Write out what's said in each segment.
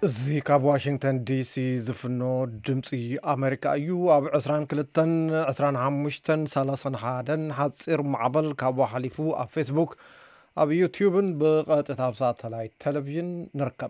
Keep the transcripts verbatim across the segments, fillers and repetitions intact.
زي كاب واشنطن دي سي زفنو دمسي أمريكا أيو أب عسران كلتن عسران عمشتن سلاسن حادن حصير معبل كابو حليفو أب فيسبوك أب يوتيوبن بقطة تابسات تلاي تلفزيون نركب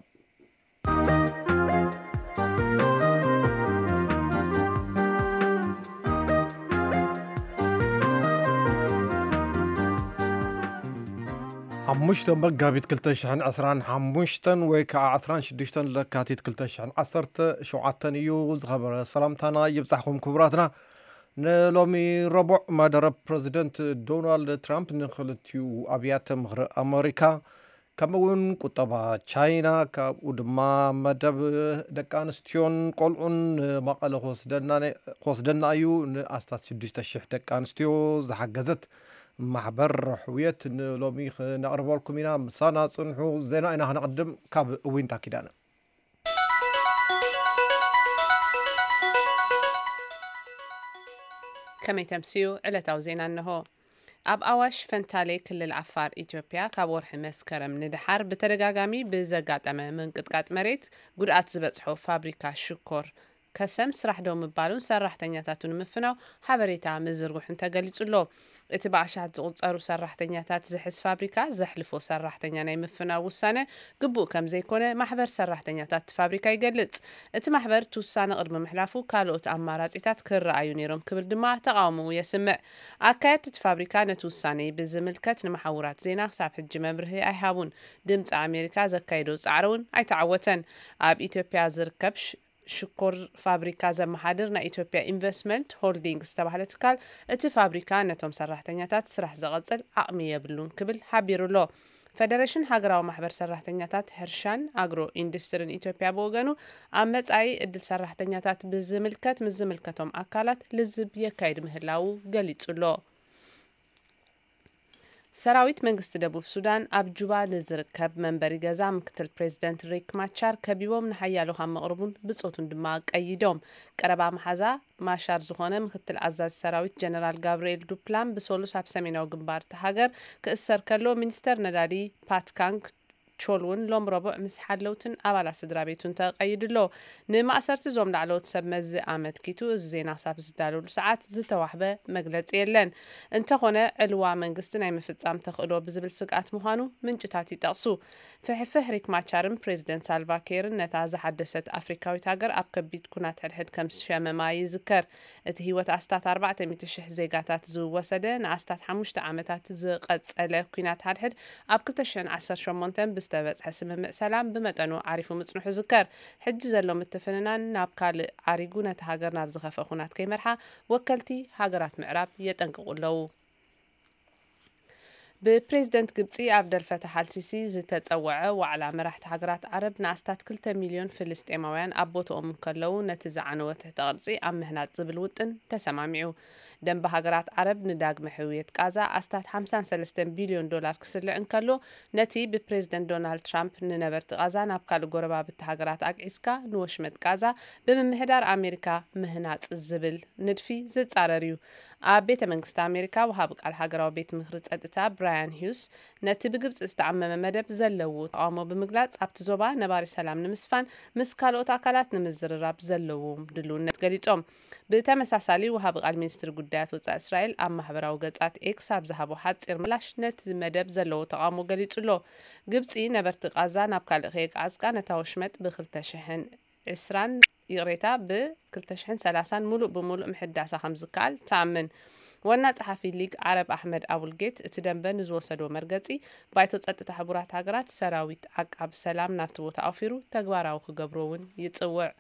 حمشتن مقابيت كلتشحن عسران حمشتن ويكا عسران شدشتن لكاتيت كلتشحن عصرت شوعتن يو زخبر سلامتنا يبصحكم كبراتنا نلومي ربع مدرب بريزيدنت دونالد ترامب نخلتيو أبيات مغر أمريكا كمون كتبا تشاينا كودما مدب دكانستيون قلعون مقال خوصدنا خوصدنا أيو نأستات شدشت الشح دكانستيو زحجزت محبر حوية لومي نقرب لكم هنا مسانا صنحو زينا أنا هنقدم كاب وين تاكيدانا كمي تمسيو علتاو زينا أنه أب أواش فنتالي كل العفار إثيوبيا كابورح مسكرم ندحر بترقاقامي بزقات أمام من قطقات مريت قرأت زبطحو فابريكا شكور كسم سرح دوم مبالون سرحتنياتاتون مفناو حبريتا مزرقوح انتا قليتو له اتباعشات زغطارو سرحتنياتات زحس فابريكا زحلفو سرحتنيا ناي مفناو وسانة قبو كم زيكونه محبر سرحتنياتات فابريكا يقلت ات محبر توسانة قرم محلافو كالوت أمارات اتات كر رأيو نيروم كبل دماء تقاومو يسمع أكايت فابريكا نتوساني بزملكت نمحورات زينا خساب حج مبرهي أي هابون دمت أمريكا زكايدو تعرون أي تعوتن أب إثيوبيا زركبش شكور فابريكا زمحادر نا إثيوبيا إنفستمنت هولدينغز تبعت كال ات فابريكا نتوم سرحتنياتات سرح زغصل عقمية بلون كبل حبيرو له فدريشن هاجراو محبر سرحتنياتات هرشان أجرو إندسترين إثيوبيا بوغانو عمت أي إدل سرحتنياتات بزملكت مزملكتهم أكالات لزب يكايد مهلاو قليتو له سراويت منغست دبوب سودان أب جوبا لزركب منبري غزا مكتل بريزيدنت ريك ماتشار كبيبوم نحيالو هم مقربون بصوتون دماغ أيدوم قربا محزا ماشار زخونه مكتل عزاز سراويت جنرال غابريل دوبلان بسولوس هاب سميناو قنبار تحاقر كأسر كالو منستر ندالي بات كانك تشولون لوم ربع مسحلوتن أولا سدرابيتون تقيدلو نما أسرت زوم لعلوت سب مز آمد كيتو الزينا ساب زدالو لساعات زتا وحبة مقلت إيلن انت خونه علوا من قستنا يمفتام تخلو بزبل سقات مهانو من جتاتي تقصو فحفه ريك ماتشارن بريزيدنت سالفا كير نتازا حدثت أفريكاوي تاقر أبقى بيت كونات الحد كمس شامة ما يذكر اتهيوة أستات أربعة ميتشح زيقاتات زو وسده نعستات حموشت عامتات زقات ألا كونات الحد أبقى تشن عسر شمونتن بس تبعت حسم سلام بمتنو عارفو متصنح ذكر حج زلو متفننان نابكال عريقونة هاجر نابز خفا خونات كي مرحا وكلتي هاجرات معراب يتنققوا له ببريزيدنت قبطي عبد الفتاح السيسي زتتصوعه وعلى مراحة هاجرات عرب ناستات كلتا مليون فلسطينيين أبوتو أم كلو نتزعنو وتهتغرصي أم مهنات زبل وطن تسمامعو دنب هاجرات عرب نداق محوية كازا أستات خمسة وثلاثين بليون دولار كسلع انكلو نتي ببريزيدنت دونالد ترامب ننبرت غازا نابكالو غربا بتهاجرات أقعسكا نوشمت كازا بممهدار أمريكا مهنات الزبل ندفي زتصارريو أبيت منغست أمريكا وهابق على هاجراو بيت مخرج أدتا براين هيوس نتي بقبص استعمم مدب زلو طعامو بمقلاط أبت زوبا نباري سلام نمسفان مسكالوت أكالات نمزرراب زلو دلون نتقليتهم بتمساسالي وهابق على المينستر قدات وطا إسرائيل أم محبراو قطعات إكس هابزهابو حد إرملاش نت مدب زلو طعامو قليتلو قبصي نبرت غازا نابكال غيق عزقا نتاوشمت بخلتشحن إسران يغريتا بكلتشحن سلاسان ملوء بملوء محداسا خمزكال تامن وانا صحفي ليغ عرب أحمد أبولجيت اتدنبن زوسدو مرقصي بايتو ጸጥታ حبرات هاجرات سراويت عقاب سلام نافتو تأوفيرو تقباراو كقبرون يتصوع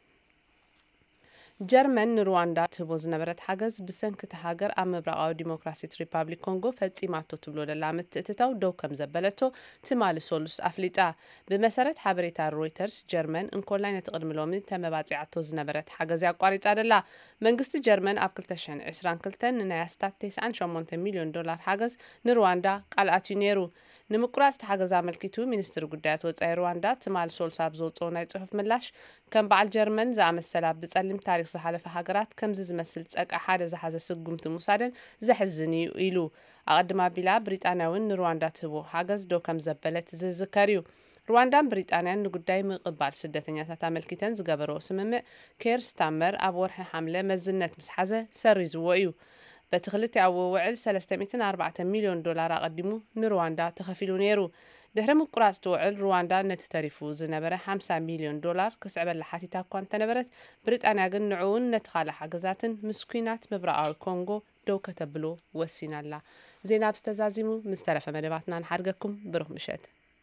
جرمن رواندا تبوز نبرت حجز بسنك تهاجر أم برقاو ديمقراطية ريبابليك كونغو فتيماتو تبلو للعمت تتتاو دو كم زبلتو تمال سولس أفليتا بمسارة حبريتا رويترز جرمن انكولاين تقدم لومن تم باطعتو زنبرت حجز يقاريت عدلا منقست جرمن أبكل تشن عشران كلتن نياستات تسعة شمونت مليون دولار حجز نرواندا قال أتينيرو نمقراس تحجز عملكيتو مينستر قدات وصاي رواندا تمال سولس أبزوطو ناي صحف ملاش كم بعد جرمن زعم السلام بتسلم تاريخ زحلف هاجرات كم زز مسل تسق حدا زحز سقمت مسادن زحزني إلو أقدم بلا بريطانياون رواندا تبو حجز دو كم زبلت زذكريو ሩዋንዳን ብሪጣንያን ንጉዳይ ምቕባል ስደተኛታት ኣመልኪተን ዝገበረኦ ስምምዕ ኬር ስታመር ኣብ ወርሒ ሓምለ መዝነት ምስ ሓዘ ሰሪዝዎ እዩ። በቲ ክልቲኡ ውዕል ሰለስተ ሚእቲ ኣርባዕተ ሚልዮን ዶላር ኣቐዲሙ ንሩዋንዳ ተኸፊሉ ነይሩ። ድሕሪ ምቁራጽ ትውዕል ሩዋንዳ ነቲ ተሪፉ ዝነበረ ሓምሳ ሚልዮን ዶላር ክስዕበላ ሓቲታ እኳ እንተነበረት ብሪጣንያ ግን ንዕኡን ነቲ ካልእ ሓገዛትን ምስ ኩናት ምብራቃዊ ኮንጎ ደው ከተብሎ ወሲናላ። ዜና ብስተዛዚሙ ምስ ተረፈ መደባትና ንሓድገኩም ብሩኽ ምሸት።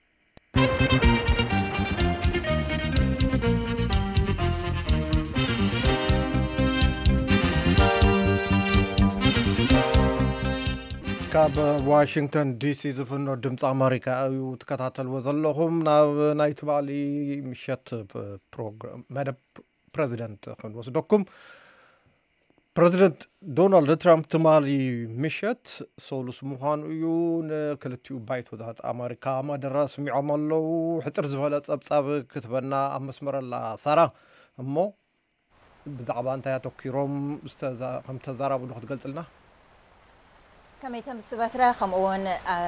ካብ ዋሽንግተን ዲሲ ዝፍኖ ድምፂ ኣሜሪካ እዩ ትከታተልዎ ዘለኹም። ናብ ናይ ትባሊ ምሸት ፕሮግራም መደብ ፕሬዚደንት ክንወስደኩም። ፕሬዚደንት ዶናልድ ትራምፕ ትማሊ ምሸት ሶሉስ ምዃኑ እዩ ንክልቲኡ ባይቶታት ኣሜሪካ መደረ ስሚዖም ኣለዉ። ሕፅር ዝበለ ፀብፃብ ክትበና ኣብ መስመረላ ሳራ እሞ ብዛዕባ እንታይ ኣተኪሮም ከም ተዛረቡ ክትገልጽልና? كميتم سبترا خمون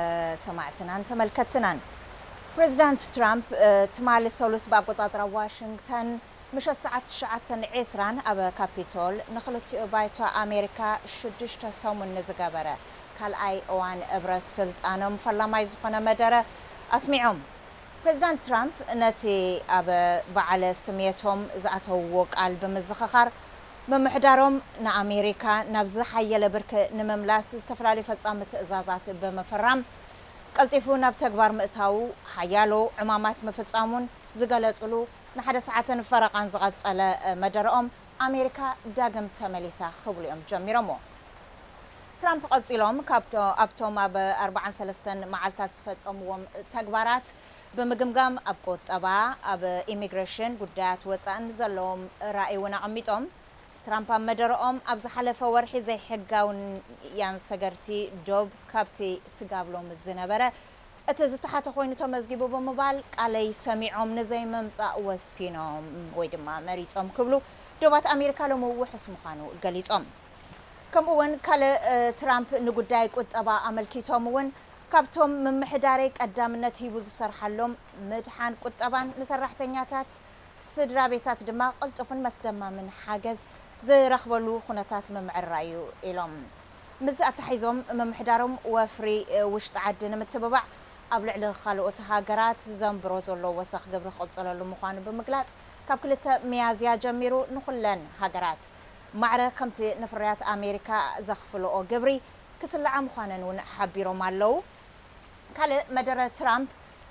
سمعتنا تملكتنا بريزيدنت ترامب تمالي سولوس باقوطاطرا واشنطن مش الساعة شعاتن عسران أبا كابيتول نخلت بايتو أمريكا شدشت سومن نزقابرة كال أي أوان إبرز سلطانهم فلا ما يزقنا مدرة أسمعهم بريزيدنت ترامب نتي أبا بعلى سميتهم زعتو ووك ألبم الزخخر بمحدارهم نا أمريكا نبز حيا لبرك نمملاس استفلالي فتصام تأزازات بمفرام قلتفو نب تكبر مقتاو حيالو عمامات مفتصامون زقالتولو نحدا ساعتين فرق عن زغات على مدارهم أمريكا داقم تمليسا خبليهم جميرمو ترامب قلتلهم كابتو أبتو ما بأربعان سلستن معالتات فتصاموهم تكبرات بمقمقام أبقوت أبا أب إيميغريشن قدات وطان زلهم رأي ونعميتهم ترامب مدرهم أبز حلفة ورحي زي حقاون يان سجرتي جوب كابتي سقابلهم الزنبرة اتزتحت خوينتهم مزجيبو بموبايل على سميعهم نزي ممصا وسينهم ويدما مريصهم كبلو دوبات أمريكا لهم وحس مخانو قليصهم كم وين كال ترامب نقداي قطبا عملكيتهم وين كابتهم من محداري قدامنت هيبوز سرحلهم مدحان قطبان نسرحتنياتات سدرا بيتات دما قلطفن مسدما من حاجز زي رخبلو خناتات ممعرايو إلهم مز أتحيزهم ممحدارهم وفري وشت عدنا متببع قبل على خالقت هاجرات زنبروز الله وسخ قبل خلص الله مخان بمقلات كابكلت ميازيا جميرو نخلن هاجرات معركة كمت نفريات أمريكا زخفلو أو قبري كسل عام خاننون حبيرو مالو كال مدرة ترامب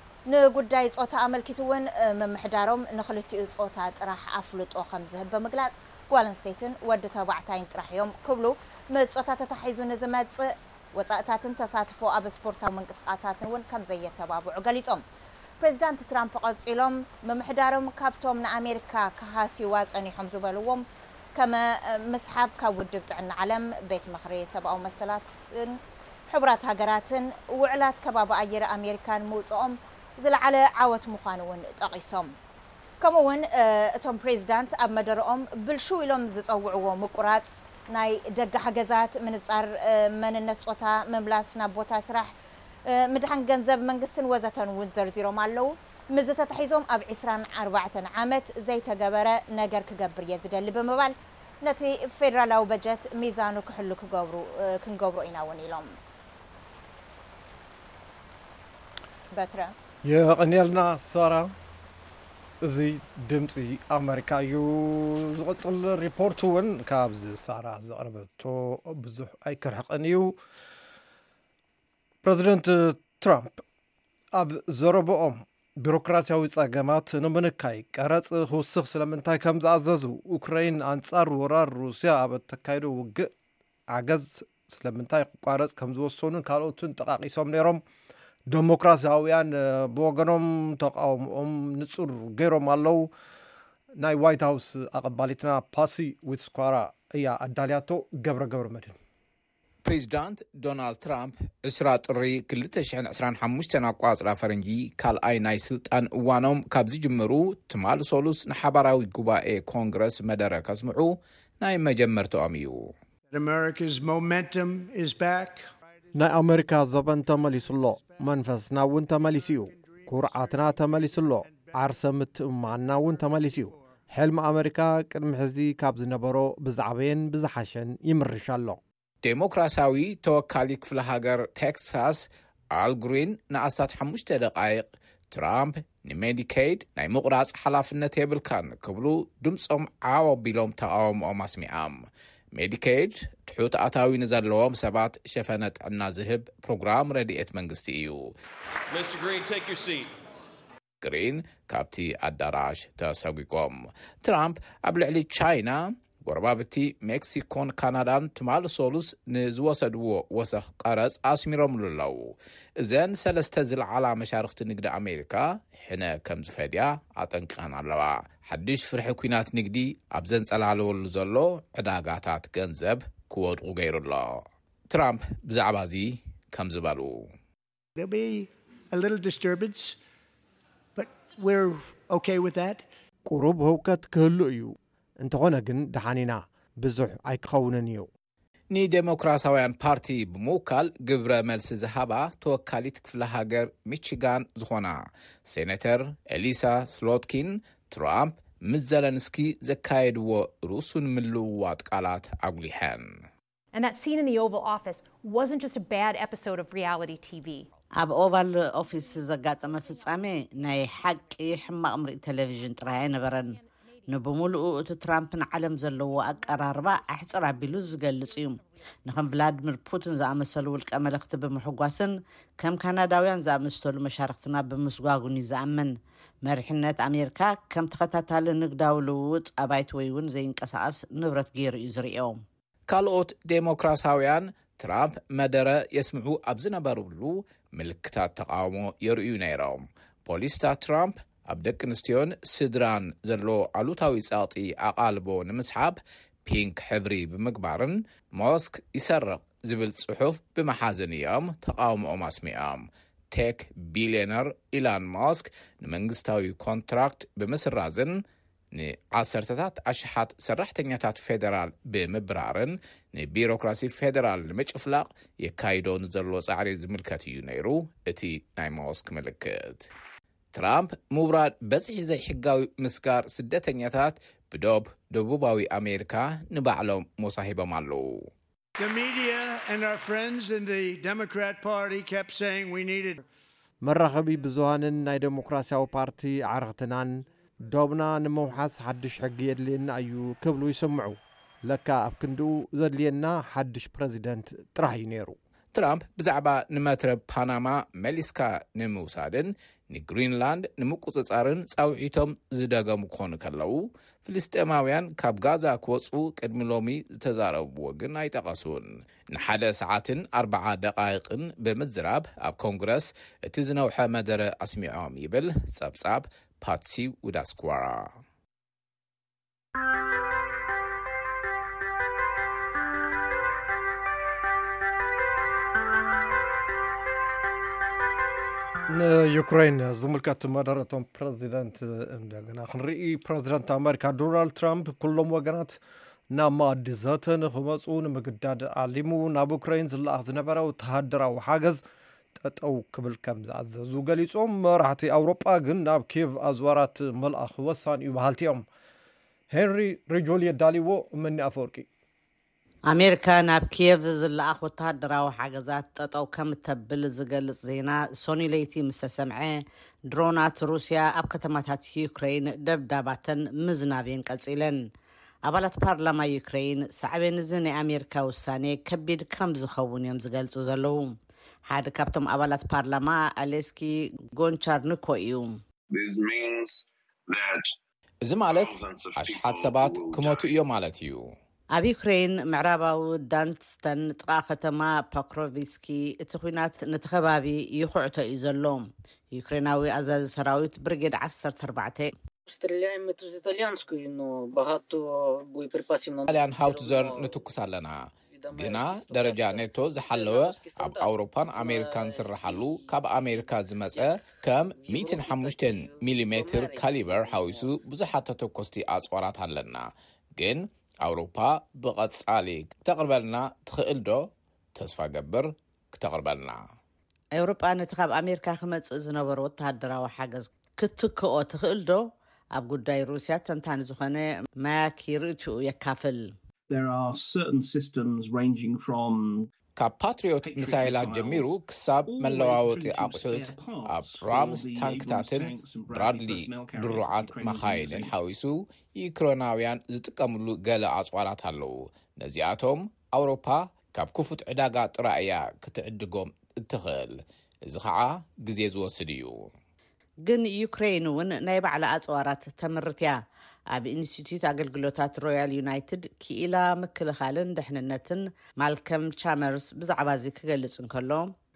نقداي صوتا عمل كتوين ممحدارهم نخلتي صوتات راح أفلت أو خمسة بمقلات والنستيتن ود تبعتين راح يوم كبلو مصوتات تحيزون زمات وصاتات تصاتفو اب سبورتا منقسقاساتن ون كم زي تبابع غليصوم بريزيدنت ترامب قصيلهم ممحدارهم كابتوم امريكا كهاسي واصنيهم زبلوم كما مسحاب كودب تعن علم بيت مخري سبعو مسلات حبرات هاجراتن وعلات كباب اير امريكان موصوم زلعله عوت مخانون تقيسوم كمون اتوم بريزيدنت اب مدرهم بالشو لهم زصوعوا مقراط ناي دغ حجزات من صار من النصوتا مملاسنا بوتا سراح مدحن ገንዘብ መንግስትን ወዘተን ወዘርዚሮ ማለው ምዝተ ተحيزهم اب عشرين أربعة ዓመት زي ተገበረ ነገር ክገብር የዝደል በመባል ነቲ ፌደራላው በጀት ሚዛኑ ክሕሉ ክገብሩ ክንገብሩ ኢና ወን ኢሎም በትረ የቀኒልና ሳራ زي دمسي أمريكا يو زغطل ريبورتون كابز سارة زغربتو بزح أي كرحق أنيو بريزيدنت ترامب أب زربهم بيروقراطياوي ጻገማት ንምንካይ ቀረጽ ክውስኽ ስለምንታይ ከም ዝኣዘዙ ዩክሬን አንጻር ወራር ሩስያ ኣብ ተካይዶ ውግእ ዓገዝ ስለምንታይ ቋረጽ ከም ዝወሰኑን ካልኦትን ጠቃቂሶም ነይሮም ዲሞክራሲያውያን በወገኖም ተቃውሞም ንጹር ገይሮም ኣለው ናይ ዋይት ሃውስ ኣቀባሊትና ፓሲ ዊትስኳራ እያ ኣዳልያቶ ገብረ ገብረ መድን بريزيدنت دونالد ترامب عشرة طري كلتا شحن عشران حموشتن أقواصرا فرنجي كال أي ناي سلطان وانوم كابزي جمرو تمال سولوس نحباراوي قبائي كونغرس مدارة كاسمعو ناي مجمرتو أميو America's momentum is back. ناي أمريكا زبان تماليس الله منفس ناون تماليسيو ኩርዓትና ተመሊሱሎ ዓርሰ ምትእምማንና እውን ተመሊስዩ ሕልሚ ኣሜሪካ ቅድሚ ሕዚ ካብ ዝነበሮ ብዛዕበየን ብዝሓሸን ይምርሻ ኣሎ ዴሞክራሲያዊ ተወካሊ ክፍለ ሃገር ቴክሳስ አል ግሪን ንኣስታት ሓሙሽተ ደቃይቕ ትራምፕ ንሜዲኬድ ናይ ምቁራጽ ሓላፍነት የብልካን ክብሉ ድምፆም ዓወቢሎም ተቃወምኦም ኣስሚዖም ሜዲኬድ ትሑት ኣታዊ ንዘለዎም ሰባት ሸፈነ ጥዕና ዝህብ ፕሮግራም ረድኤት መንግስቲ እዩ ሚስተር ግሪን ቴክ ዩር ሲት ግሪን ካብቲ ኣዳራሽ ተሰጉቆም ትራምፕ ኣብ ልዕሊ ቻይና ጎረባብቲ ሜክሲኮን ካናዳን ትማል ሶሉስ ንዝወሰድዎ ወሰኽ ቀረጽ ኣስሚሮም ኣለዉ እዘን ሰለስተ ዝለዓላ መሻርክቲ ንግዲ ኣሜሪካ ሕነ ከም ዝፈድያ ኣጠንቅቐን ኣለዋ ሓድሽ ፍርሒ ኩናት ንግዲ ኣብ ዘንጸላለወሉ ዘሎ ዕዳጋታት ገንዘብ ክወድቁ ገይሩሎ ትራምፕ ብዛዕባ እዚ ከም ዝበሉ There'll be a little disturbance, but we're okay with that. ቁሩብ ህውከት ክህሉ እዩ እንተኾነ ግን ድሓኒና ብዙሕ ኣይክኸውንን እዩ ንዴሞክራሲያውያን ፓርቲ ብምውካል ግብረ መልሲ ዝሃባ ተወካሊት ክፍለ ሃገር ሚቺጋን ዝኾና ሴኔተር ኤሊሳ ስሎትኪን ትራምፕ ምስ ዘለንስኪ ዘካየድዎ ሩሱን ምልውዋጥ ቃላት ኣጉሊሐን And that scene in the Oval Office wasn't just a bad episode of reality T V. ኣብ ኦቫል ኦፊስ ዘጋጠመ ፍጻሜ ናይ ሓቂ ሕማቕ ምርኢት ቴሌቪዥን ጥራይ ነበረን ንብሙሉኡ እቲ ትራምፕን ዓለም ዘለዎ ኣቀራርባ ኣሕፅር ኣቢሉ ዝገልጽ እዩ ንኸም ቭላድሚር ፑቲን ዝኣመሰሉ ውልቀ መልእኽቲ ብምሕጓስን ከም ካናዳውያን ዝኣመሰሉ መሻርክትና ብምስጓጉን ይዝኣመን መሪሕነት ኣሜሪካ ከም ተኸታታሊ ንግዳዊ ልውውጥ ኣባይቲ ወይ እውን ዘይንቀሳቐስ ንብረት ገይሩ እዩ ዝርኦ ካልኦት ዴሞክራሲያውያን ትራምፕ መደረ የስምዑ ኣብ ዝነበሩሉ ምልክታት ተቃውሞ የርእዩ ነይሮም ፖሊስታት ትራምፕ ኣብ ደቂ ኣንስትዮን ስድራን ዘሎ ዓሉታዊ ጸቕጢ ኣቓልቦ ንምስሓብ ፒንክ ሕብሪ ብምግባርን ሞስክ ይሰርቕ ዝብል ጽሑፍ ብመሓዘን እዮም ተቃውሞኦም ኣስሚዖም ቴክ ቢልዮነር ኢላን ሞስክ ንመንግስታዊ ኮንትራክት ብምስራዝን ንዓሰርተታት ኣሽሓት ሰራሕተኛታት ፌደራል ብምብራርን ንቢሮክራሲ ፌደራል ንምጭፍላቕ የካይዶን ዘሎ ጻዕሪ ዝምልከት እዩ ነይሩ እቲ ናይ ሞስክ ምልክት ትራምፕ ምውራድ በዝሒ ዘይሕጋዊ ምስጋር ስደተኛታት ብዶብ ደቡባዊ ኣሜሪካ ንባዕሎም መሳሂቦም ኣለዉ The media and our friends in the Democrat Party kept saying we needed መራኸቢ ብዙሃንን ናይ ዴሞክራሲያዊ ፓርቲ ዓረኽትናን ዶብና ንምውሓስ ሓድሽ ሕጊ የድልየና እዩ ክብሉ ይሰምዑ ለካ ኣብ ክንድኡ ዘድልየና ሓድሽ ፕሬዚደንት ጥራሕ እዩ ነይሩ ትራምፕ ብዛዕባ ንመትረብ ፓናማ መሊስካ ንምውሳድን ንግሪንላንድ ንምቁፅጻርን ጻውዒቶም ዝደገሙ ክኾኑ ከለዉ ፍልስጤማውያን ካብ ጋዛ ክወፁ ቅድሚ ሎሚ ዝተዛረብዎ ግን ኣይጠቐሱን ንሓደ ሰዓትን ኣርባዓ ደቓይቕን ብምዝራብ ኣብ ኮንግረስ እቲ ዝነውሐ መደረ ኣስሚዖም ይብል ጸብጻብ ፓትሲ ውዳስኳራ ንዩክሬን ዝምልከት መደረቶም ፕሬዚደንት እንደገና ክንርኢ ፕሬዚደንት ኣሜሪካ ዶናልድ ትራምፕ ኩሎም ወገናት ናብ ማዕዲ ዘተ ንኽመፁ ንምግዳድ ኣሊሙ ናብ ዩክሬን ዝለኣኽ ዝነበረ ወተሃደራዊ ሓገዝ ጠጠው ክብል ከም ዝኣዘዙ ገሊፆም መራሕቲ ኣውሮጳ ግን ናብ ኪየቭ ኣዝዋራት መልኣኽ ወሳኒ እዩ በሃልቲኦም ሄንሪ ሪጆል የዳሊዎ መኒ ኣፈወርቂ ኣሜሪካ ናብ ኪየቭ ዝለኣኽ ወተሃደራዊ ሓገዛት ጠጠው ከም ተብል ዝገልጽ ዜና ሶኒ ለይቲ ምስ ተሰምዐ ድሮናት ሩስያ ኣብ ከተማታት ዩክሬን ደብዳባተን ምዝናብን ቀጺለን ኣባላት ፓርላማ ዩክሬን ሳዕቤን እዚ ናይ ኣሜሪካ ውሳኔ ከቢድ ከም ዝኸውን እዮም ዝገልጹ ዘለዉ ሓደ ካብቶም ኣባላት ፓርላማ ኣሌስኪ ጎንቻርኒኮ እዩ እዚ ማለት ኣሽሓት ሰባት ክሞቱ እዮም ማለት እዩ ኣብ ዩክሬን ምዕራባዊ ዳንስተን ጥቓ ከተማ ፓክሮቪስኪ እቲ ኩናት ነቲ ከባቢ ይኹዕቶ እዩ ዘሎ ዩክሬናዊ ኣዛዚ ሰራዊት ብርጌድ ዓሰርተ ኣርባዕተ Стріляємо тут з італійською, но багато боєприпасів на ጣልያን ሃውትዘር ንትኩስ ኣለና ግና ደረጃ ኔቶ ዝሓለወ ኣብ ኣውሮፓን ኣሜሪካን ዝስራሓሉ ካብ ኣሜሪካ ዝመፀ ከም መቶ ወሓሙሽተ ሚሊሜትር ካሊበር ሓዊሱ ብዙሓት ተተኮስቲ ኣጽዋራት ኣለና ግን ኣውሮፓ ብቐጻሊ ክተቕርበልና ትኽእል ዶ ተስፋ ገብር ክተቕርበልና ኤውሮጳ ነቲ ካብ ኣሜሪካ ክመጽእ ዝነበሩ ወተሃደራዊ ሓገዝ ክትክኦ ትኽእል ዶ? ኣብ ጉዳይ ሩስያ ተንታኒ ዝኾነ ማያኪ ርእትኡ የካፍል። There are certain systems ranging from ካብ ፓትሪዮት ሚሳይላት ጀሚሩ ክሳብ መለዋወጢ ኣቑሑት ኣብ ራምስ ታንክታትን ብራድሊ ድሩዓት መኻይንን ሓዊሱ ዩክሬናውያን ዝጥቀምሉ ገለ ኣጽዋራት ኣለዉ። ነዚኣቶም ኣውሮፓ ካብ ክፉት ዕዳጋ ጥራእያ ክትዕድጎም እትኽእል፣ እዚ ከዓ ግዜ ዝወስድ እዩ። ግን ዩክሬን እውን ናይ ባዕላ ኣጽዋራት ተምርት እያ። ኣብ ኢንስቲትዩት ኣገልግሎታት ሮያል ዩናይትድ ክኢላ ምክልኻልን ድሕንነትን ማልከም ቻመርስ ብዛዕባ እዚ ክገልጽ እንከሎ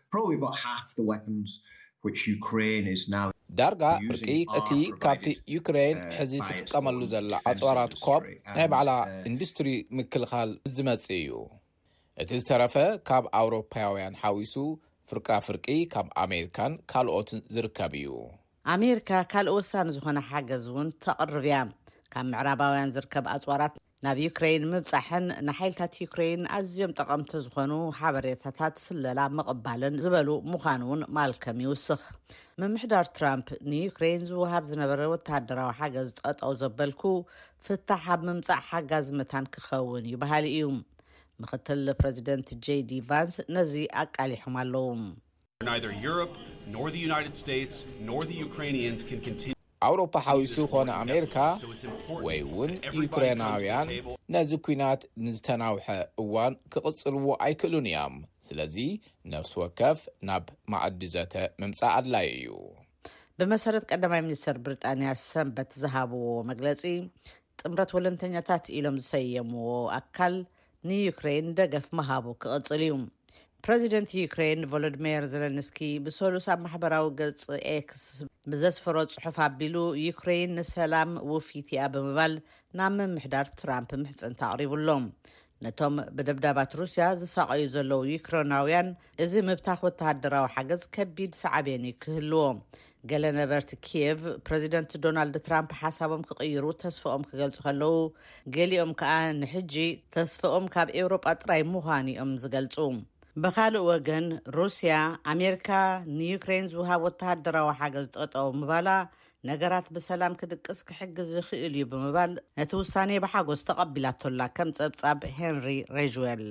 ዳርጋ ብርቂ እቲ ካብቲ ዩክሬን ሕዚ ትጥቀመሉ ዘላ ኣጽዋራት ኮብ ናይ ባዕላ ኢንዱስትሪ ምክልኻል ዝመጽእ እዩ። እቲ ዝተረፈ ካብ ኣውሮፓውያን ሓዊሱ ፍርቃ ፍርቂ ካብ ኣሜሪካን ካልኦትን ዝርከብ እዩ። ኣሜሪካ ካልእ ወሳኒ ዝኾነ ሓገዝ እውን ተቕርብ እያ። ካብ ምዕራባውያን ዝርከብ ኣጽዋራት ናብ ዩክሬን ምብጻሕን ንሓይልታት ዩክሬን ኣዝዮም ጠቐምቲ ዝኾኑ ሓበሬታታት ስለላ ምቕባልን ዝበሉ ምዃኑ እውን ማልከም ይውስኽ። ምምሕዳር ትራምፕ ንዩክሬን ዝውሃብ ዝነበረ ወተሃደራዊ ሓገዝ ጠጠው ዘበልኩ ፍታሕ ኣብ ምምጻእ ሓጋዝ ምታን ክኸውን ይበሃል እዩ። ምክትል ፕሬዚደንት ጄዲ ቫንስ ነዚ ኣቃሊሖም ኣለዉ። Neither Europe nor the United States nor the Ukrainians can continue. ኣውሮፓ ሓዊሱ ኾነ ኣሜሪካ ወይ እውን ዩክሬናውያን ነዚ ኩናት ንዝተናውሐ እዋን ክቕጽልዎ ኣይክእሉን እዮም። ስለዚ ነፍሲ ወከፍ ናብ ማዕዲ ዘተ ምምጻእ ኣድላይ እዩ። ብመሰረት ቀዳማይ ሚኒስትር ብሪጣንያ ሰንበት ዝሃብዎ መግለጺ ጥምረት ወለንተኛታት ኢሎም ዝሰየምዎ ኣካል ንዩክሬን ደገፍ መሃቡ ክቕጽል እዩ። ፕሬዚደንት ዩክሬን ቮሎዲሚር ዘለንስኪ ብሰሉስ ኣብ ማሕበራዊ ገጽ ኤክስ ብዘስፈሮ ጽሑፍ ኣቢሉ ዩክሬን ንሰላም ውፊት እያ ብምባል ናብ ምምሕዳር ትራምፕ ምሕጽንታ ኣቕሪቡሎም። ነቶም ብደብዳባት ሩስያ ዝሳቐዩ ዘለዉ ዩክሬናውያን እዚ ምብታኽ ወተሃደራዊ ሓገዝ ከቢድ ሰዓብየኒ ክህልዎ። ገለ ነበርቲ ኪየቭ ፕሬዚደንት ዶናልድ ትራምፕ ሓሳቦም ክቕይሩ ተስፋኦም ክገልጹ ከለዉ፣ ገሊኦም ከዓ ንሕጂ ተስፋኦም ካብ ኤውሮጳ ጥራይ ምዃኑ እዮም ዝገልጹ። ብኻልእ ወገን ሩስያ ኣሜሪካ ንዩክሬን ዝውሃብ ወተሃደራዊ ሓገዝ ጠጠው ምባላ ነገራት ብሰላም ክድቅስ ክሕግዝ ይኽእል እዩ ብምባል ነቲ ውሳኔ ብሓጎስ ተቐቢላቶላ ከም ጸብጻብ ሄንሪ ሬጅዌል።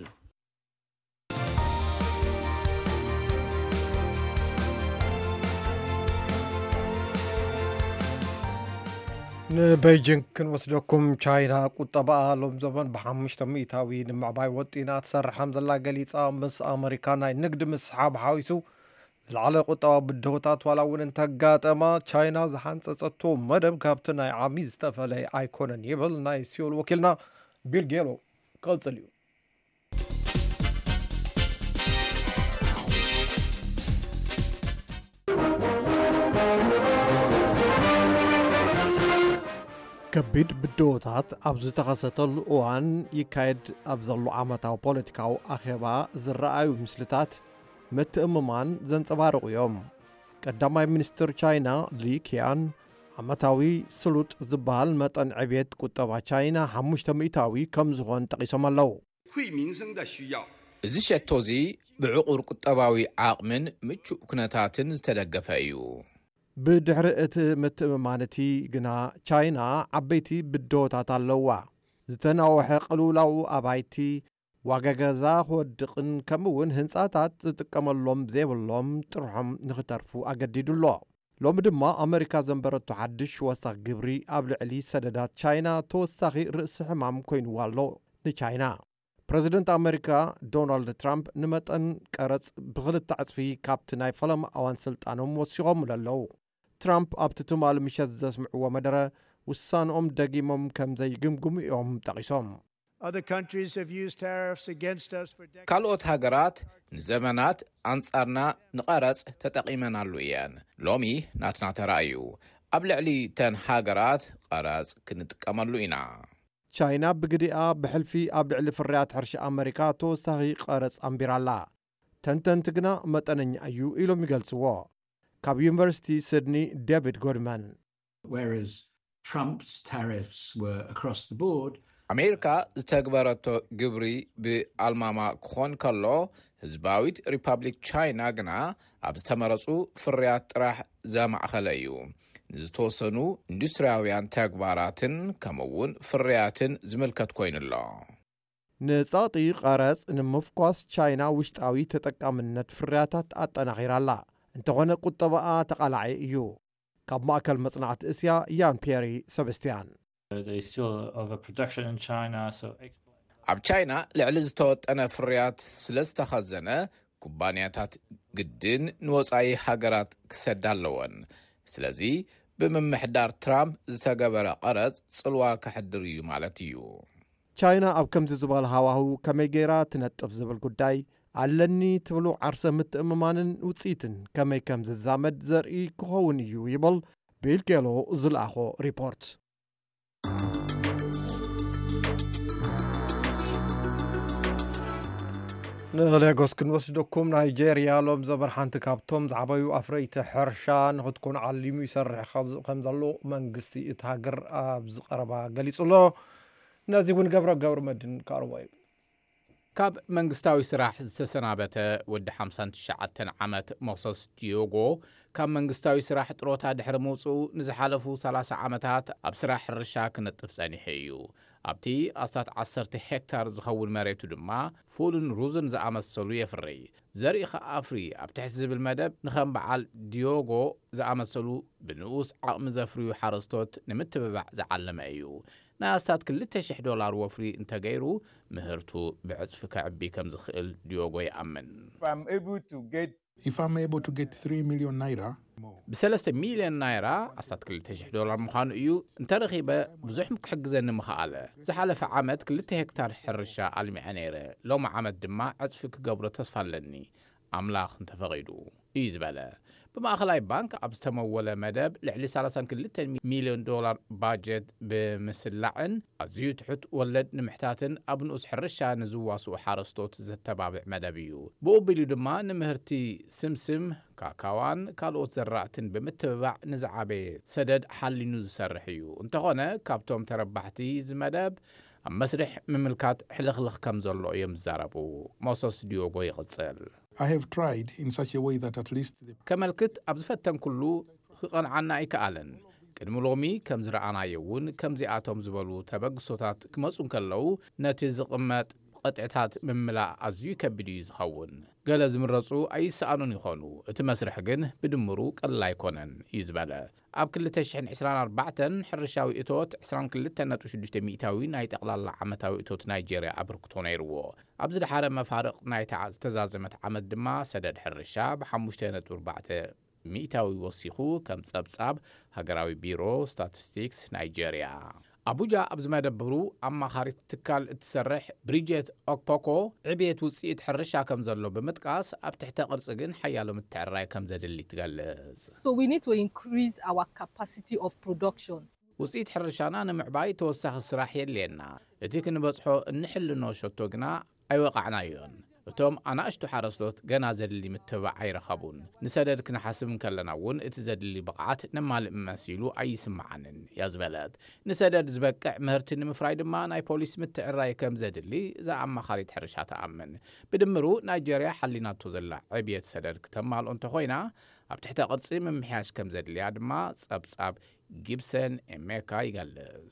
ንቤይጂንግ ክንወስደኩም ቻይና ቁጠባ ሎም ዘበን ብሓሙሽተ ሚእታዊ ንምዕባይ ወጢና ትሰርሐም ዘላ ገሊፃ ምስ ኣሜሪካ ናይ ንግዲ ምስሓብ ሓዊሱ ዝለዓለ ቁጠባ ብድሆታት ዋላ እውን እንተጋጠማ ቻይና ዝሓንፀፀቶ መደብ ካብቲ ናይ ዓሚ ዝተፈለየ ኣይኮነን ይብል ናይ ሲኦል ወኪልና ቢል ጌሎ ክቕፅል እዩ። ከቢድ ብድሆታት ኣብ ዝተኸሰተሉ እዋን ይካየድ ኣብ ዘሎ ዓመታዊ ፖለቲካዊ ኣኼባ ዝረኣዩ ምስልታት ምትእምማን ዘንጸባርቑ እዮም። ቀዳማይ ሚኒስትር ቻይና ሊ ኪያን ዓመታዊ ስሉጥ ዝበሃል መጠን ዕብየት ቁጠባ ቻይና ሓሙሽተ ሚእታዊ ከም ዝኾን ጠቒሶም ኣለዉ። እዚ ሸቶ እዚ ብዕቑር ቁጠባዊ ዓቕምን ምቹእ ኩነታትን ዝተደገፈ እዩ። ብድሕሪ እቲ ምትእምማን እቲ ግና ቻይና ዓበይቲ ብድሆታት ኣለዋ። ዝተናውሐ ቅልውላው ኣባይቲ ዋጋ ገዛ ክወድቕን ከምኡውን ህንፃታት ዝጥቀመሎም ዘይብሎም ጥርሖም ንኽተርፉ ኣገዲዱሎ። ሎሚ ድማ ኣሜሪካ ዘንበረቱ ሓድሽ ወሳኺ ግብሪ ኣብ ልዕሊ ሰደዳት ቻይና ተወሳኺ ርእሲ ሕማም ኮይኑዋ ኣሎ ንቻይና። ፕሬዚደንት ኣሜሪካ ዶናልድ ትራምፕ ንመጠን ቀረጽ ብኽልተ ዕጽፊ ካብቲ ናይ ፈለማ እዋን ስልጣኖም ወሲኾም ኣለዉ። ትራምፕ ኣብቲ ትማል ምሸት ዘስምዕዎ መደረ ውሳንኦም ደጊሞም ከም ዘይግምግሙ እዮም ጠቒሶም። ካልኦት ሃገራት ንዘመናት ኣንጻርና ንቐረጽ ተጠቒመናሉ እየን። ሎሚ ናትና ተራእዩ ኣብ ልዕሊ ተን ሃገራት ቀረጽ ክንጥቀመሉ ኢና። ቻይና ብግዲኣ ብሕልፊ ኣብ ልዕሊ ፍርያት ሕርሻ ኣሜሪካ ተወሳኺ ቀረጽ ኣንቢራላ። ተንተንቲ ግና መጠነኛ እዩ ኢሎም ይገልጽዎ። ካብ ዩኒቨርሲቲ ሲድኒ ዴቪድ ጎድማን ኣሜሪካ ዝተግበረቶ ግብሪ ብኣልማማ ክኾን ከሎ ህዝባዊት ሪፐብሊክ ቻይና ግና ኣብ ዝተመረጹ ፍርያት ጥራሕ ዘማዕኸለ እዩ ንዝተወሰኑ ኢንዱስትሪያውያን ተግባራትን ከምውን ፍርያትን ዝምልከት ኮይኑሎ ንጻጢ ቀረጽ ንምፍኳስ ቻይና ውሽጣዊ ተጠቃምነት ፍርያታት አጠናኺራላ እንተኾነ ቁጠባኣ ተቃላዒ እዩ ካብ ማእከል መጽናዕቲ እስያ ያን ፒየሪ ሰበስቲያን There is still overproduction in China, so ኣብ ቻይና ልዕሊ ዝተወጠነ ፍርያት ስለ ዝተኸዘነ ኩባንያታት ግድን ንወጻኢ ሃገራት ክሰዳ ኣለወን ስለዚ ብምምሕዳር ትራምፕ ዝተገበረ ቀረጽ ጽልዋ ከሕድር እዩ ማለት እዩ ቻይና ኣብ ከምዚ ዝበለ ሃዋህው ከመይ ገይራ ትነጥፍ ዝብል ጉዳይ ኣለኒ ትብሉ ዓርሰ ምትእምማንን ውፅኢትን ከመይ ከም ዝዛመድ ዘርኢ ክኸውን እዩ ይብል ቢል ጌሎ ዝለኣኾ ሪፖርት ንሌጎስ ክንወስደኩም ናይጄርያ ሎም ዘበር ሓንቲ ካብቶም ዝዓበዩ ኣፍረይቲ ሕርሻ ንኽትኮን ዓሊሙ ይሰርሕ ከም ዘሎ መንግስቲ እቲ ሃገር ኣብ ዝቐረባ ገሊጹሎ ነዚ እውን ገብረ ገብረ መድን ካርቦ እዩ ካብ መንግስታዊ ስራሕ ዝተሰናበተ ወዲ ሓምሳን ትሽዓተን ዓመት ሞሰስ ዲዮጎ ካብ መንግስታዊ ስራሕ ጥሮታ ድሕሪ መውፅኡ ንዝሓለፉ ሰላሳ ዓመታት ኣብ ስራሕ ሕርሻ ክነጥፍ ጸኒሐ እዩ ኣብቲ ኣስታት ዓሰርተ ሄክታር ዝኸውን መሬቱ ድማ ፉልን ሩዝን ዝኣመሰሉ የፍሪ ዘርኢ ኣፍሪ ኣብ ትሕቲ ዝብል መደብ ንኸም በዓል ዲዮጎ ዝኣመሰሉ ብንኡስ ዓቕሚ ዘፍርዩ ሓረስቶት ንምትብባዕ ዝዓለመ እዩ ናይ ኣስታት ክልተ ሽሕ ዶላር ወፍሪ እንተገይሩ ምህርቱ ብዕጽፊ ከዕቢ ከም ዝኽእል ዲዮጎ ይኣምን If I'm able to get three million naira ብሰለስተ ሚልዮን ናይራ ኣስታት ክልተ ሽሕ ዶላር ምዃኑ እዩ እንተረኺበ ብዙሕ ክሕግዘኒ ምኽኣለ ዝሓለፈ ዓመት ክልተ ሄክታር ሕርሻ ኣልሚዐ ነይረ ሎሚ ዓመት ድማ ዕጽፊ ክገብሮ ተስፋ ኣለኒ ኣምላኽ እንተፈቒዱ እዩ ዝበለ ብማእኸላይ ባንክ ኣብ ዝተመወለ መደብ ልዕሊ ሰላሳ ወክልተ ሚልዮን ዶላር ባጀት ብምስላዕን ኣዝዩ ትሑት ወለድ ንምሕታትን ኣብ ንኡስ ሕርሻ ንዝዋስኡ ሓረስቶት ዘተባብዕ መደብ እዩ ብኡቢሉ ድማ ንምህርቲ ስምስም ካካዋን ካልኦት ዘራእትን ብምትብባዕ ንዝዓበየ ሰደድ ሓሊኑ ዝሰርሕ እዩ እንተኾነ ካብቶም ተረባሕቲ ዝመደብ ኣብ መስርሕ ምምልካት ሕልኽልኽ ከም ዘሎ እዮም ዝዛረቡ ሞሰስ ዲዮጎ ይቕጽል I have tried in such a way that at least the ከመልክት ኣብ ዝፈተን ኩሉ ክቐንዓና ኣይከኣለን ቅድሚ ሎሚ ከም ዝረኣናዮ እውን ከምዚኣቶም ዝበሉ ተበግሶታት ክመፁን ከለዉ ነቲ ዝቕመጥ ቀጥዕታት ምምላእ ኣዝዩ ከቢድ እዩ ዝኸውን ገለ ዝምረፁ ኣይሰኣኑን ይኾኑ እቲ መስርሕ ግን ብድምሩ ቀሊል ኣይኮነን እዩ ዝበለ ኣብ ክልተ ሽሕ ዒስራን ኣርባዕተን ሕርሻዊ እቶት ዒስራን ክልተ ነጥቢ ሽዱሽተ ሚእታዊ ናይ ጠቕላላ ዓመታዊ እቶት ናይጄርያ ኣበርክቶ ነይርዎ ኣብ ዝድሓረ መፋርቕ ናይ ተዛዘመት ዓመት ድማ ሰደድ ሕርሻ ብሓሙሽተ ነጥቢ ኣርባዕተ ሚእታዊ ወሲኹ ከም ጸብጻብ ሃገራዊ ቢሮ ስታቲስቲክስ ናይጄርያ ኣቡጃ ኣብ ዝመደብሩ ኣማኻሪት ትካል እትሰርሕ ብሪጀት ኦክፖኮ ዕብየት ውፅኢት ሕርሻ ከም ዘሎ ብምጥቃስ ኣብ ትሕተ ቅርጽ ግን ሓያሎ ምትዕርራይ ከም ዘድሊ ትገልጽ So we need to increase our capacity of production. ውፅኢት ሕርሻና ንምዕባይ ተወሳኺ ስራሕ የድልየና እቲ ክንበጽሖ እንሕልኖ ሸቶ ግና ኣይወቃዕናዮን እቶም ኣናእሽቱ ሓረስቶት ገና ዘድሊ ምትብባዕ ኣይረኸቡን ንሰደድ ክንሓስብ ከለና እውን እቲ ዘድሊ ብቕዓት ነማልእ መሲሉ ኣይስምዓንን እያ ዝበለት ንሰደድ ዝበቅዕ ምህርቲ ንምፍራይ ድማ ናይ ፖሊስ ምትዕርራይ ከም ዘድሊ እዛ ኣማኻሪት ሕርሻ ተኣምን ብድምሩ ናይጄርያ ሓሊናቶ ዘላ ዕብየት ሰደድ ክተማልኦ እንተኾይና ኣብ ትሕተ ቅርፂ ምምሕያሽ ከም ዘድልያ ድማ ጸብጻብ ጊብሰን ኤሜካ ይገልጽ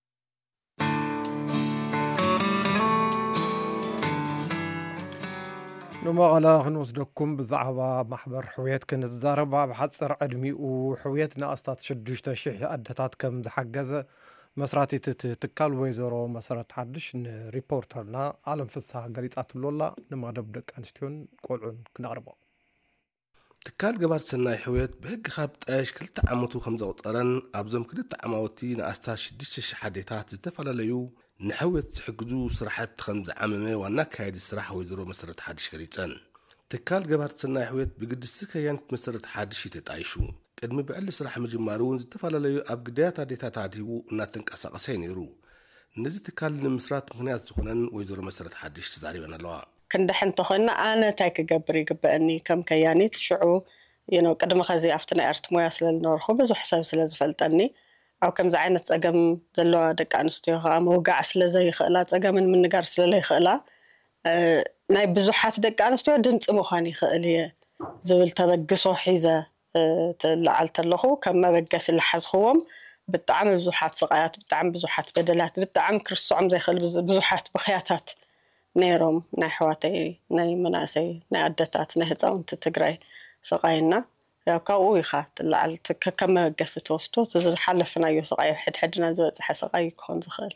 ንመቐለ ክንወስደኩም ብዛዕባ ማሕበር ሕውየት ክንዛረባ ብሓፀር ዕድሚኡ ሕውየት ንኣስታት ሽዱሽተ ሽሕ ኣደታት ከም ዝሓገዘ መስራቲት እቲ ትካል ወይዘሮ መሰረት ሓድሽ ንሪፖርተርና ኣለም ፍስሓ ገሊጻትሎላ ንመደብ ደቂ ኣንስትዮን ቆልዑን ክነቕርቦ ትካል ገባር ሰናይ ሕውየት ብሕጊ ካብ ጣየሽ ክልተ ዓመቱ ከም ዘቑጠረን ኣብዞም ክልተ ዓማውቲ ንኣስታት ሽዱሽተ ሽሕ ኣዴታት ዝተፈላለዩ ንሕውየት ዝሕግዙ ስራሕት ከም ዝዓመመ ዋና ካይዲ ስራሕ ወይዘሮ መሰረት ሓድሽ ገሊፀን ትካል ገባር ሰናይ ሕውየት ብግድሲ ከያኒት መሰረት ሓድሽ ተጣይሹ ቅድሚ ብዕሊ ስራሕ ምጅማሩ እውን ዝተፈላለዩ ኣብ ግዳያት ኣዴታት ኣድሂቡ እናተንቀሳቐሰ ነይሩ ነዚ ትካል ንምስራት ምክንያት ዝኾነን ወይዘሮ መሰረት ሓድሽ ተዛሪበን ኣለዋ ክንድሕን ተኾይና ኣነ እንታይ ክገብር ይግብአኒ ከም ከያኒት ሽዑ የነው ቅድሚ ኸዚ ኣብቲ ናይ ኣርት ሞያ ስለዝነበርኩ ብዙሕ ሰብ ስለ ዝፈልጠኒ ኣብ ከምዚ ዓይነት ፀገም ዘለዋ ደቂ ኣንስትዮ ከዓ መውጋዕ ስለ ዘይኽእላ ፀገምን ምንጋር ስለ ዘይኽእላ ናይ ብዙሓት ደቂ ኣንስትዮ ድምፂ ምዃን ይኽእል እየ ዝብል ተበግሶ ሒዘ ትለዓል ተለኹ ከም መበገሲ ዝሓዝኽዎም ብጣዕሚ ብዙሓት ስቃያት ብጣዕሚ ብዙሓት በደላት ብጣዕሚ ክርስቶዖም ዘይኽእል ብዙሓት ብኽያታት ነይሮም ናይ ኣሕዋተይ ናይ መናእሰይ ናይ ኣደታት ናይ ህፃውንቲ ትግራይ ስቃይና ያው ካብኡ ኢኻ ትለዓል ከም መበገሲ ትወስዶ ዝሓለፍናዮ ስቃይ ሕድሕድና ዝበፅሐ ስቃይ ክኾን ዝኽእል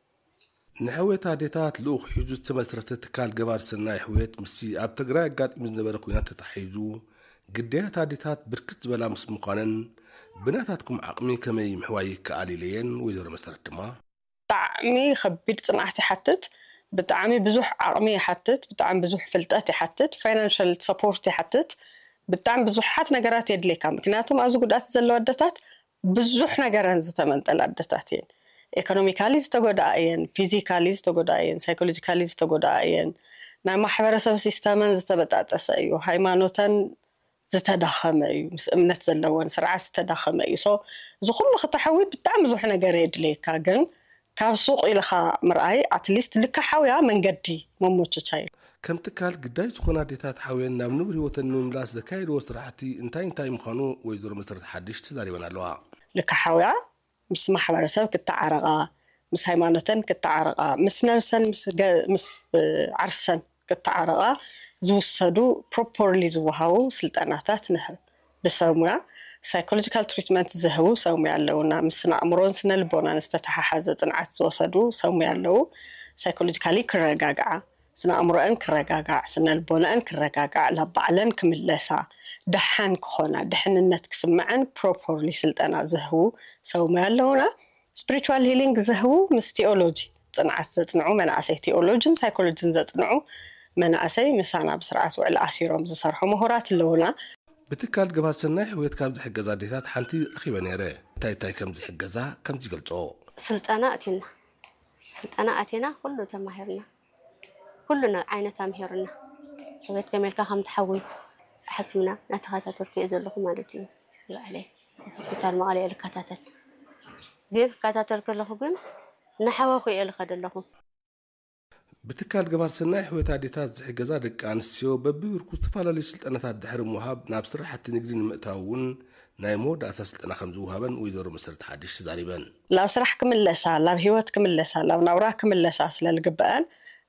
ንሕወት ኣዴታት ልኡኽ ሒዙ ዝተመስረተ ትካል ገባር ሰናይ ሕወት ምስቲ ኣብ ትግራይ ኣጋጢሙ ዝነበረ ኩናት ተታሒዙ ግዳያት ኣዴታት ብርክት ዝበላ ምስ ምዃነን ብናታትኩም ዓቕሚ ከመይ ምሕዋይ ይከኣል ኢለየን ወይዘሮ መሰረት ድማ ብጣዕሚ ከቢድ ፅንዓት ይሓትት ብጣዕሚ ብዙሕ ዓቕሚ ይሓትት ብጣዕሚ ብዙሕ ፍልጠት ይሓትት ፋይናንሻል ሰፖርት ይሓትት ብጣዕሚ ብዙሓት ነገራት የድልየካ ምክንያቱም ኣብዚ ጉድኣት ዘለዎ ኣዴታት ብዙሕ ነገረን ዝተመንጠላ ኣዴታት እየን ኢኮኖሚካሊ ዝተጎዳኣ እየን ፊዚካሊ ዝተጎዳኣ እየን ሳይኮሎጂካሊ ዝተጎዳኣ እየን ናይ ማሕበረሰብ ሲስተመን ዝተበጣጠሰ እዩ ሃይማኖተን ዝተዳኸመ እዩ ምስ እምነት ዘለወን ስርዓት ዝተዳኸመ እዩ ሶ እዚ ኩሉ ክተሓዊ ብጣዕሚ ብዙሕ ነገር የድልየካ ግን ካብ ሱቕ ኢልኻ ምርኣይ ኣትሊስት ልክሓውያ መንገዲ መሞቸቻ እዩ ከም ትካል ግዳይ ዝኾነ ኣዴታት ሓውየን ናብ ንብር ህይወተን ንምምላስ ዘካየድዎ ስራሕቲ እንታይ እንታይ ምዃኑ ወይዘሮ መሰረት ሓድሽ ተዛሪበን ኣለዋ ልክሓውያ ምስ ማሕበረሰብ ክትዓረቓ ምስ ሃይማኖተን ክትዓረቓ ምስ ነብሰን ምስ ዓርሰን ክትዓረቓ ዝውሰዱ ፕሮፐርሊ ዝወሃቡ ስልጠናታት ንህብ ብሰብ ሞያ ሳይኮሎጂካል ትሪትመንት ዝህቡ ሰብ ሞያ ኣለውና ምስ ስነ ኣእምሮን ስነ ልቦናን ዝተተሓሓዘ ፅንዓት ዝወሰዱ ሰብ ሞያ ኣለዉ ሳይኮሎጂካሊ ክረጋግዓ ስነ ኣእምሮአን ክረጋጋዕ ስነ ልቦናአን ክረጋጋዕ ለባዕለን ክምለሳ ደሓን ክኾና ድሕንነት ክስምዐን ፕሮፐርሊ ስልጠና ዝህቡ ሰብ ሞያ ኣለውና ስፒሪቹዋል ሂሊንግ ዝህቡ ምስ ቴዎሎጂ ፅንዓት ዘፅንዑ መናእሰይ ቴዎሎጂን ሳይኮሎጂን ዘፅንዑ መናእሰይ ምሳና ብስርዓት ውዕል ኣሲሮም ዝሰርሑ ምሁራት ኣለውና ብትካል ገባር ሰናይ ሕወት ካብ ዝሕገዛ ኣዴታት ሓንቲ ረኺበ ነይረ እንታይ እንታይ ከም ዝሕገዛ ከም ዝገልጾ ስልጠና ኣቲና ስልጠና ኣቲና ኩሉ ተማሂርና ኩሉ ዓይነት ኣምሂርና ሕወት ከመልካ ከም ትሓዊ ሕክምና ናተኸታተልኩ እየ ዘለኹ ማለት እዩ ባዕለይ ሆስፒታል መቐለ እየ ልከታተል ግን ከታተል ከለኹ ግን ንሓወኹ እየ ልኸድ ኣለኹ ብትካል ገባር ሰናይ ሕወት ኣዴታት ዝሕገዛ ደቂ ኣንስትዮ በብብርኩ ዝተፈላለዩ ስልጠናታት ድሕሪ ምውሃብ ናብ ስራሕቲ ንግዲ ንምእታው እውን ናይ መወዳእታ ስልጠና ከም ዝውሃበን ወይዘሮ መሰረት ሓድሽ ተዛሪበን ላብ ስራሕ ክምለሳ ላብ ሂወት ክምለሳ ላብ ናብራ ክምለሳ ስለልግበአን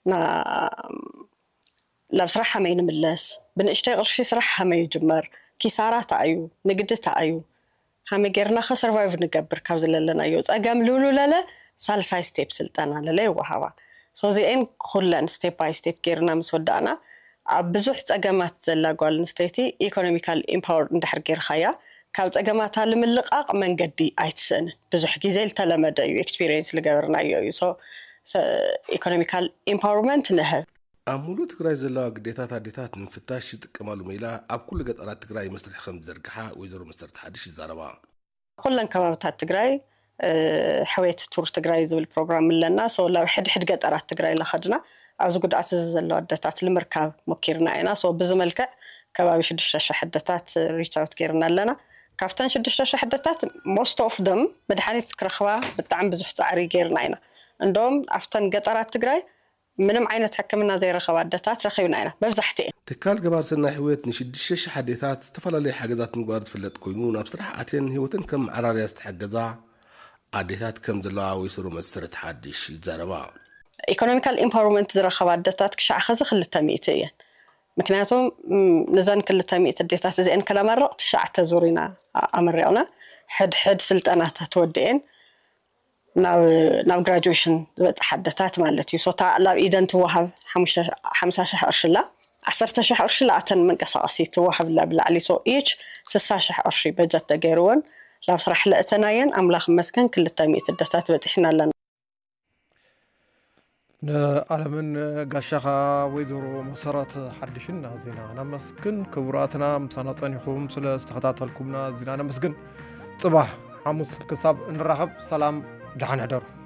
ላብ ስራሕ ከመይ ንምለስ ብንእሽተይ ቅርሺ ስራሕ ከመይ ይጅመር ኪሳራ ተኣዩ ንግዲ ተኣዩ ከመይ ጌርና ከሰርቫይቭ ንገብር ካብ ዘለለናዮ ፀገም ልውሉለለ ሳልሳይ ስቴፕ ስልጠና ለለ ይወሃባ So the end كلن step by step كيرنا مسودانا بزح تجمعات زلا قال نستيتي economical empower ندحر كير خيا كاب تجمعات هالم اللقاق من قدي أيتسن بزح جزيل تلمذ يو experience لجورنا يو so so economical empowerment نهر أمولو تقرأي زلا قديتات قديتات من فتاش كمالو ميلا أب كل قط أراد تقرأي مستر خمس درجها ويدور مستر تحديش الزربا كلن كمالات تقرأي حويت تور تقرأي زو البرنامج لنا سو لو حد حد قد أراد تقرأي لخدنا أوز قد أعتز زلا دتات المركب مكيرنا أنا سو بزملك كباب شد الشاشة حدتات ريتش أوت كيرنا لنا كافتن شد الشاشة حدتات most of them بدحاني تكرخوا بتعم بزح سعري كيرنا أنا عندهم أفتن قد أراد تقرأي منهم عينة حكمنا زي رخوات دتات رخيونا أنا بمزحتين تكال جبار سنة حويت نشد الشاشة حدتات تفعل لي حاجات مقارد في اللي تكونون بصراحة أتين هو تنكم عراريات حاجة عادات كم دلوا ويصيروا مسترد حدش يتزربا. economical empowerment زرخوا عادات كشع خزخ اللي تميتين. مكناتهم نزان كل تميت الديتات زين كلام الرقت شع تزورينا أمريانا حد حد سلطنات تودين. ناو ناو graduation حدتات مالتي صوتا لا إيدن توهب حمشة حمسة شهر شلا عشرة شهر شلا أتن من قصاصي توهب لا بالعلي سو إيش سسا شهر شي بجت تجارون. لا بصراحة لا أتناين أملاخ مسكن كل التأميت الدتات بتحنا لنا. على من قشخة ويدرو مسارات حدشنا زينا أنا مسكن كوراتنا مساناتني خوم سلا استخدامات لكمنا زينا أنا مسكن صباح عموس كسب نرحب سلام دحان هدر.